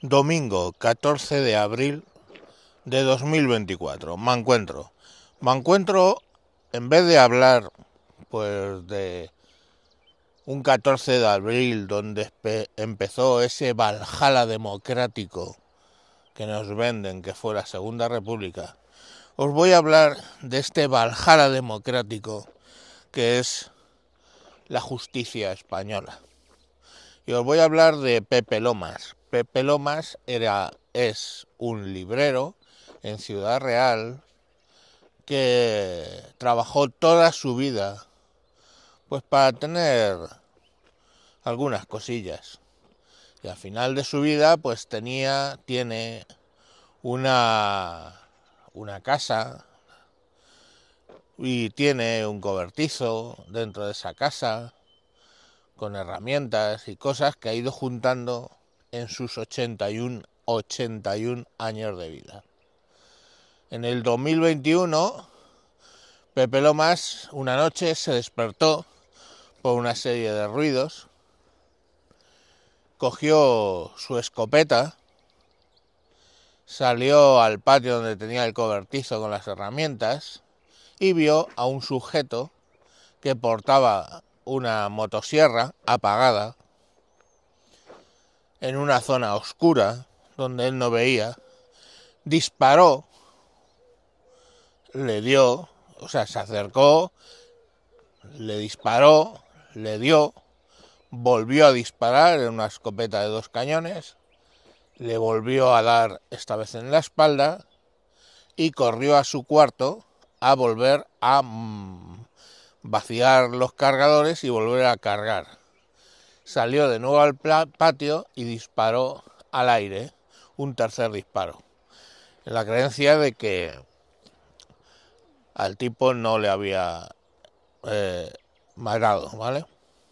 Domingo 14 de abril de 2024. Me encuentro, en vez de hablar pues de un 14 de abril donde empezó ese Valhalla democrático que nos venden, que fue la Segunda República, os voy a hablar de este Valhalla democrático que es la justicia española. Y os voy a hablar de Pepe Lomas. Pepe Lomas es un librero en Ciudad Real que trabajó toda su vida pues para tener algunas cosillas. Y al final de su vida pues tiene una casa y tiene un cobertizo dentro de esa casa con herramientas y cosas que ha ido juntando en sus 81 años de vida. En el 2021, Pepe Lomas una noche se despertó por una serie de ruidos, cogió su escopeta, salió al patio donde tenía el cobertizo con las herramientas y vio a un sujeto que portaba una motosierra apagada en una zona oscura donde él no veía, disparó, se acercó, le disparó, le dio, volvió a disparar en una escopeta de 2 cañones, le volvió a dar esta vez en la espalda y corrió a su cuarto a volver a vaciar los cargadores y volver a cargar. Salió de nuevo al patio y disparó al aire un tercer disparo, en la creencia de que al tipo no le había matado, ¿vale?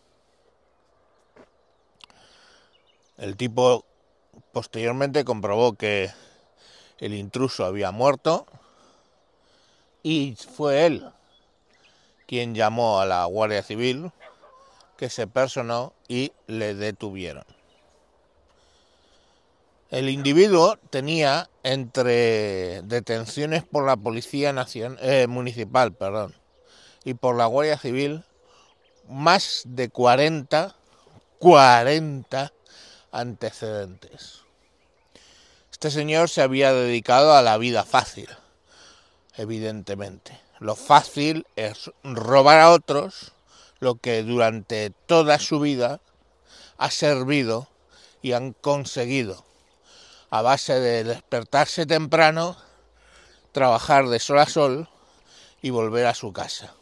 El tipo posteriormente comprobó que el intruso había muerto y fue él quien llamó a la Guardia Civil, que se personó y le detuvieron. El individuo tenía entre detenciones por la Policía Municipal y por la Guardia Civil más de 40 antecedentes. Este señor se había dedicado a la vida fácil, evidentemente. Lo fácil es robar a otros lo que durante toda su vida ha servido y han conseguido a base de despertarse temprano, trabajar de sol a sol y volver a su casa.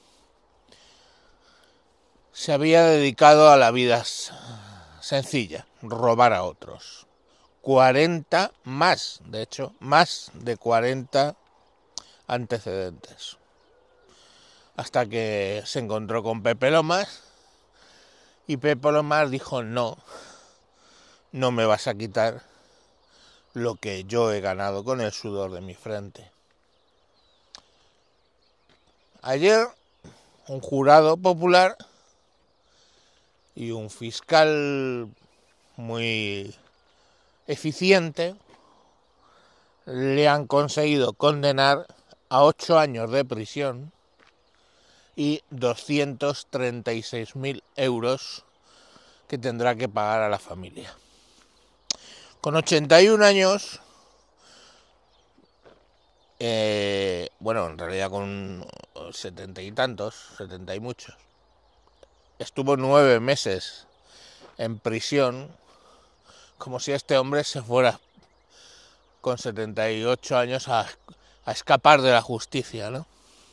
Se había dedicado a la vida sencilla, robar a otros. 40 más, de hecho, más de 40 antecedentes. Hasta que se encontró con Pepe Lomas y Pepe Lomas dijo: no me vas a quitar lo que yo he ganado con el sudor de mi frente. Ayer un jurado popular y un fiscal muy eficiente le han conseguido condenar a 8 años de prisión y 236.000 euros que tendrá que pagar a la familia. Con 81 años, en realidad con 70 y tantos, 70 y muchos, estuvo 9 meses en prisión, como si este hombre se fuera con 78 años a escapar de la justicia, ¿no?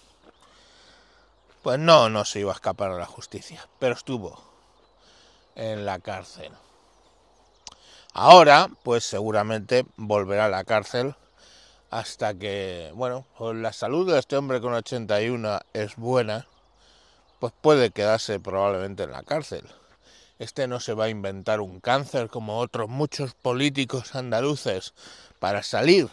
Pues no se iba a escapar de la justicia, pero estuvo en la cárcel. Ahora, pues seguramente volverá a la cárcel hasta que, pues la salud de este hombre con 81 es buena, pues puede quedarse probablemente en la cárcel. Este no se va a inventar un cáncer como otros muchos políticos andaluces para salir.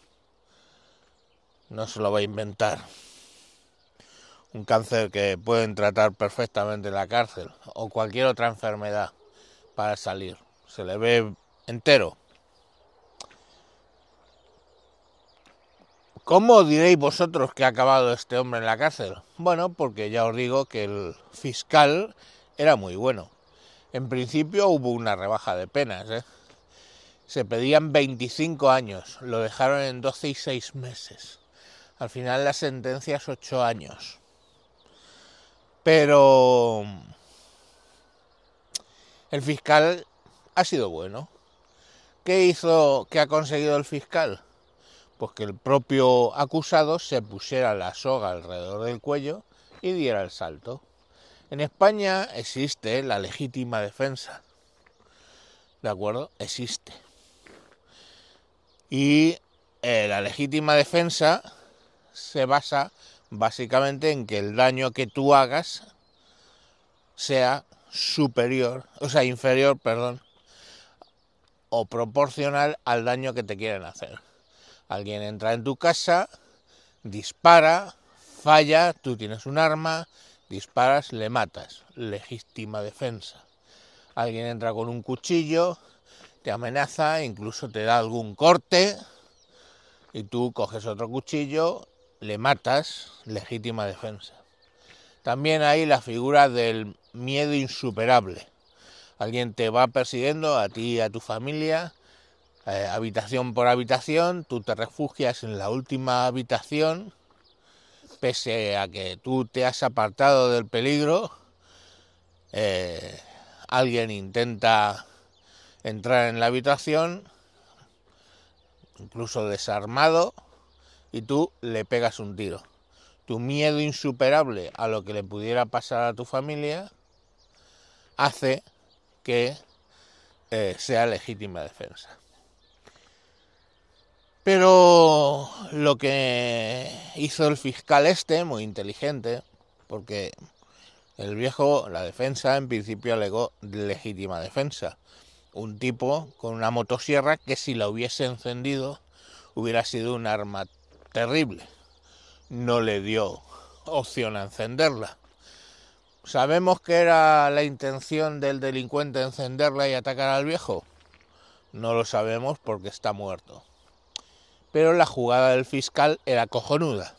No se lo va a inventar. Un cáncer que pueden tratar perfectamente en la cárcel o cualquier otra enfermedad para salir. Se le ve entero. ¿Cómo diréis vosotros que ha acabado este hombre en la cárcel? Bueno, porque ya os digo que el fiscal era muy bueno. En principio hubo una rebaja de penas, ¿eh? Se pedían 25 años, lo dejaron en 12 y 6 meses. Al final la sentencia es 8 años. Pero el fiscal ha sido bueno. ¿Qué ha conseguido el fiscal? Pues que el propio acusado se pusiera la soga alrededor del cuello y diera el salto. En España existe la legítima defensa, ¿de acuerdo? Existe. Y la legítima defensa se basa básicamente en que el daño que tú hagas sea inferior, o proporcional al daño que te quieren hacer. Alguien entra en tu casa, dispara, falla, tú tienes un arma, disparas, le matas. Legítima defensa. Alguien entra con un cuchillo, te amenaza, incluso te da algún corte, y tú coges otro cuchillo, le matas. Legítima defensa. También hay la figura del miedo insuperable. Alguien te va persiguiendo, a ti y a tu familia, habitación por habitación, tú te refugias en la última habitación, pese a que tú te has apartado del peligro, alguien intenta entrar en la habitación, incluso desarmado, y tú le pegas un tiro. Tu miedo insuperable a lo que le pudiera pasar a tu familia hace que sea legítima defensa. Pero lo que hizo el fiscal muy inteligente, porque el viejo, la defensa, en principio alegó legítima defensa. Un tipo con una motosierra que si la hubiese encendido hubiera sido un arma terrible. No le dio opción a encenderla. ¿Sabemos que era la intención del delincuente encenderla y atacar al viejo? No lo sabemos porque está muerto. Pero la jugada del fiscal era cojonuda.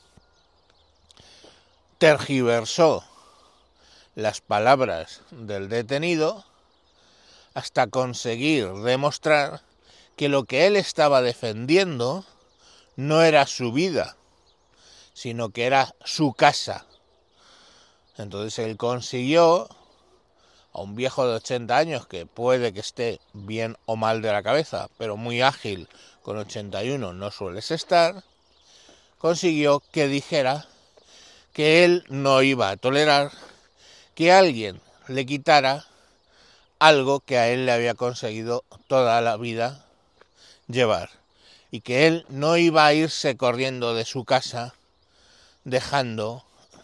Tergiversó las palabras del detenido hasta conseguir demostrar que lo que él estaba defendiendo no era su vida, sino que era su casa. Entonces él consiguió a un viejo de 80 años, que puede que esté bien o mal de la cabeza, pero muy ágil, con 81 no sueles estar, consiguió que dijera que él no iba a tolerar que alguien le quitara algo que a él le había conseguido toda la vida llevar, y que él no iba a irse corriendo de su casa dejando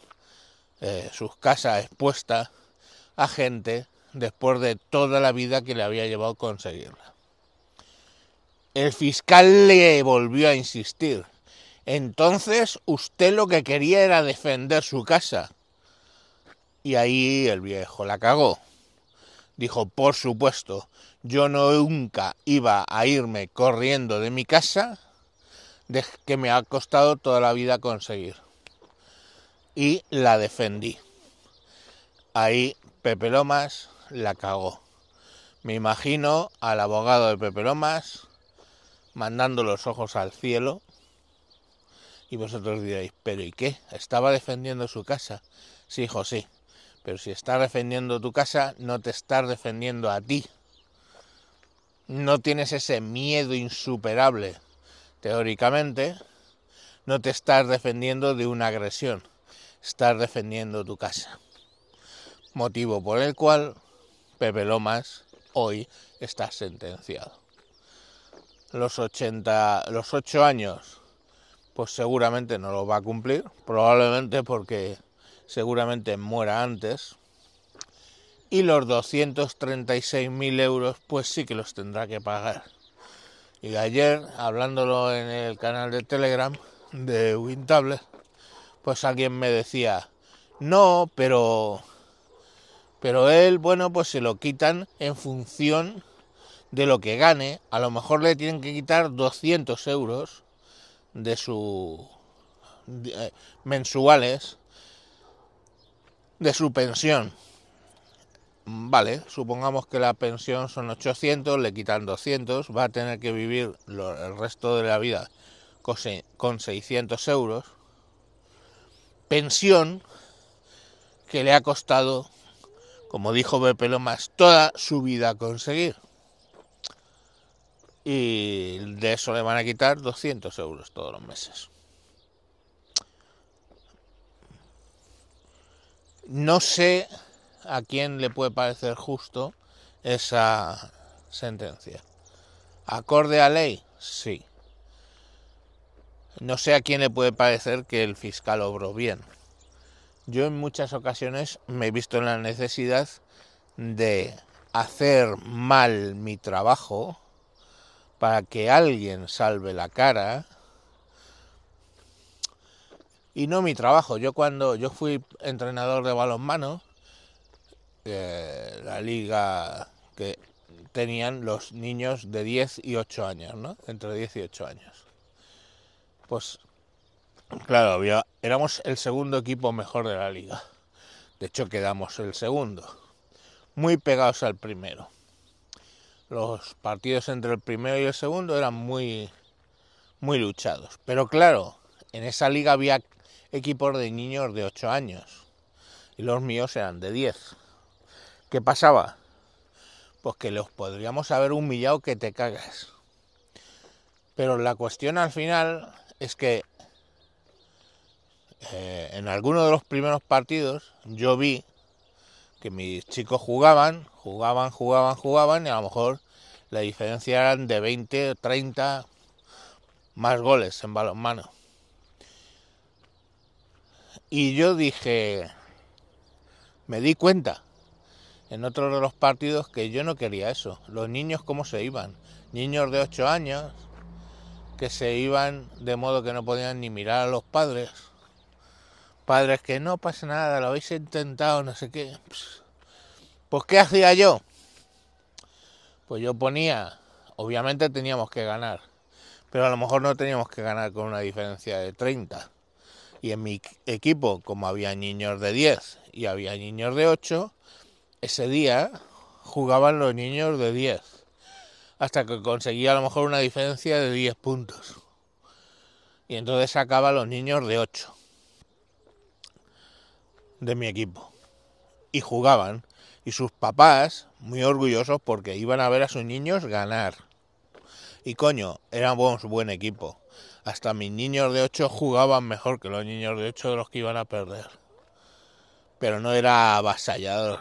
su casa expuesta a gente después de toda la vida que le había llevado conseguirla. El fiscal le volvió a insistir. Entonces usted lo que quería era defender su casa. Y ahí el viejo la cagó. Dijo, por supuesto, yo nunca iba a irme corriendo de mi casa, que me ha costado toda la vida conseguir. Y la defendí. Ahí Pepe Lomas la cagó. Me imagino al abogado de Pepe Lomas mandando los ojos al cielo, y vosotros diréis, ¿pero y qué? ¿Estaba defendiendo su casa? Sí, hijo, sí. Pero si estás defendiendo tu casa, no te estás defendiendo a ti. No tienes ese miedo insuperable. Teóricamente, no te estás defendiendo de una agresión. Estás defendiendo tu casa. Motivo por el cual Pepe Lomas hoy está sentenciado. Los 8 años, pues seguramente no lo va a cumplir, probablemente porque seguramente muera antes, y los 236.000 euros pues sí que los tendrá que pagar. Y ayer, hablándolo en el canal de Telegram de Wintable, pues alguien me decía, no, pero él, bueno, pues se lo quitan en función de lo que gane. A lo mejor le tienen que quitar 200 euros de su mensuales de su pensión. Vale, supongamos que la pensión son 800, le quitan 200, va a tener que vivir el resto de la vida con 600 euros. Pensión que le ha costado, como dijo Pepe Lomas, toda su vida conseguir. Y de eso le van a quitar 200 euros todos los meses. No sé a quién le puede parecer justo esa sentencia. ¿Acorde a ley? Sí. No sé a quién le puede parecer que el fiscal obró bien. Yo en muchas ocasiones me he visto en la necesidad de hacer mal mi trabajo para que alguien salve la cara. Y no mi trabajo. Cuando yo fui entrenador de balonmano, la liga que tenían los niños de 10 y 8 años, ¿no? Entre 10 y 8 años. Pues, claro, éramos el segundo equipo mejor de la liga. De hecho, quedamos el segundo. Muy pegados al primero. Los partidos entre el primero y el segundo eran muy, muy luchados. Pero claro, en esa liga había equipos de niños de 8 años. Y los míos eran de 10. ¿Qué pasaba? Pues que los podríamos haber humillado que te cagas. Pero la cuestión al final es que en alguno de los primeros partidos yo vi que mis chicos jugaban y a lo mejor la diferencia eran de 20 o 30 más goles en balonmano. Y yo dije, me di cuenta en otro de los partidos que yo no quería eso. Los niños, ¿cómo se iban? Niños de 8 años que se iban de modo que no podían ni mirar a los padres. Padres que no pasa nada, lo habéis intentado, no sé qué. Pues ¿qué hacía yo? Pues yo ponía, obviamente teníamos que ganar, pero a lo mejor no teníamos que ganar con una diferencia de 30. Y en mi equipo, como había niños de 10 y había niños de 8, ese día jugaban los niños de 10, hasta que conseguía a lo mejor una diferencia de 10 puntos. Y entonces sacaba los niños de 8 de mi equipo. Y jugaban. Y sus papás, muy orgullosos porque iban a ver a sus niños ganar. Y coño, éramos buen equipo. Hasta mis niños de 8 jugaban mejor que los niños de 8 de los que iban a perder. Pero no era avasallador.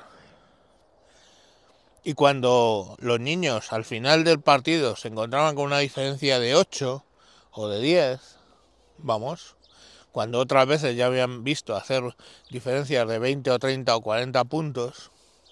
Y cuando los niños al final del partido se encontraban con una diferencia de 8 o de 10, vamos, cuando otras veces ya habían visto hacer diferencias de 20 o 30 o 40 puntos,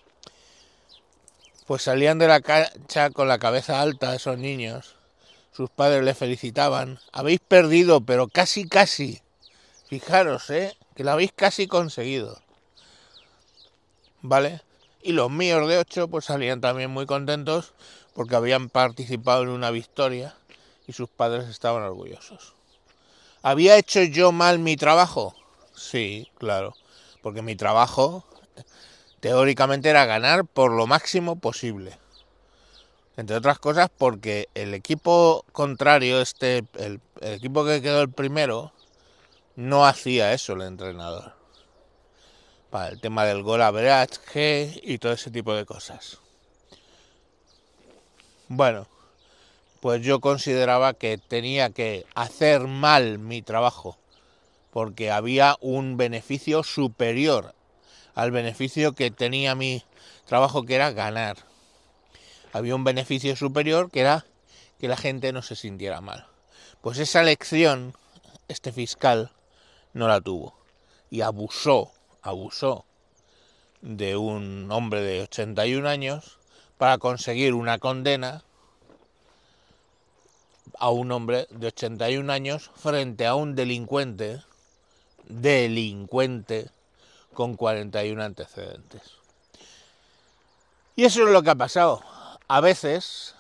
pues salían de la cancha con la cabeza alta esos niños. Sus padres les felicitaban. Habéis perdido, pero casi. Fijaros, que lo habéis casi conseguido. ¿Vale? Y los míos de 8 pues salían también muy contentos porque habían participado en una victoria y sus padres estaban orgullosos. ¿Había hecho yo mal mi trabajo? Sí, claro, porque mi trabajo teóricamente era ganar por lo máximo posible. Entre otras cosas porque el equipo contrario, el equipo que quedó el primero, no hacía eso el entrenador. Para el tema del goal average y todo ese tipo de cosas. Bueno, pues yo consideraba que tenía que hacer mal mi trabajo, porque había un beneficio superior al beneficio que tenía mi trabajo, que era ganar. Había un beneficio superior que era que la gente no se sintiera mal. Pues esa lección, este fiscal no la tuvo y abusó de un hombre de 81 años para conseguir una condena a un hombre de 81 años frente a un delincuente con 41 antecedentes. Y eso es lo que ha pasado. A veces,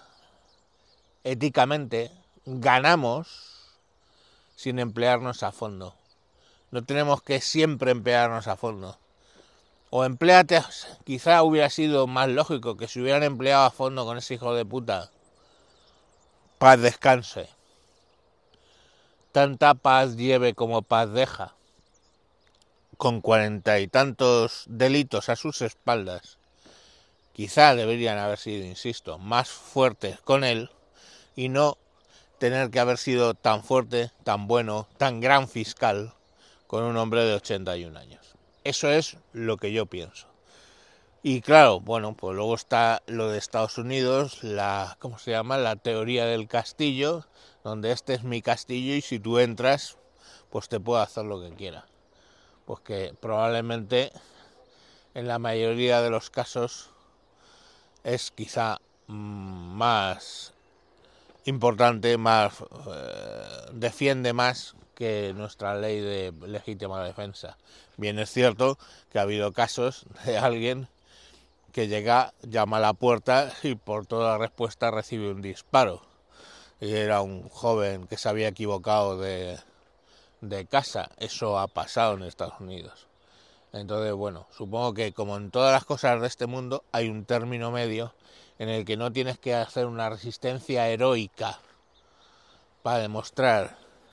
éticamente, ganamos sin emplearnos a fondo. No tenemos que siempre emplearnos a fondo. O empléate, quizá hubiera sido más lógico que se hubieran empleado a fondo con ese hijo de puta. Paz descanse. Tanta paz lleve como paz deja. Con 40 y tantos delitos a sus espaldas. Quizá deberían haber sido, insisto, más fuertes con él y no tener que haber sido tan fuerte, tan bueno, tan gran fiscal con un hombre de 81 años. Eso es lo que yo pienso. Y claro, bueno, pues luego está lo de Estados Unidos, ¿cómo se llama? La teoría del castillo, donde este es mi castillo y si tú entras, pues te puedo hacer lo que quiera. Pues que probablemente en la mayoría de los casos es quizá más importante, más defiende más que nuestra ley de legítima defensa. Bien es cierto que ha habido casos de alguien que llega, llama a la puerta y por toda respuesta recibe un disparo. Y era un joven que se había equivocado de casa. Eso ha pasado en Estados Unidos. Entonces, bueno, supongo que como en todas las cosas de este mundo hay un término medio en el que no tienes que hacer una resistencia heroica para demostrar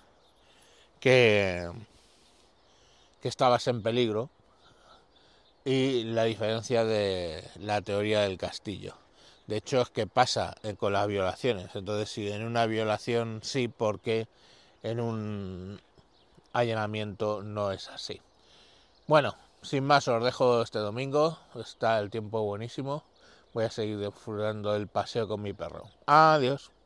que estabas en peligro, y la diferencia de la teoría del castillo. De hecho, es que pasa con las violaciones. Entonces, si en una violación sí, ¿por qué en un allanamiento no es así? Bueno, sin más, os dejo este domingo. Está el tiempo buenísimo. Voy a seguir disfrutando del paseo con mi perro. Adiós.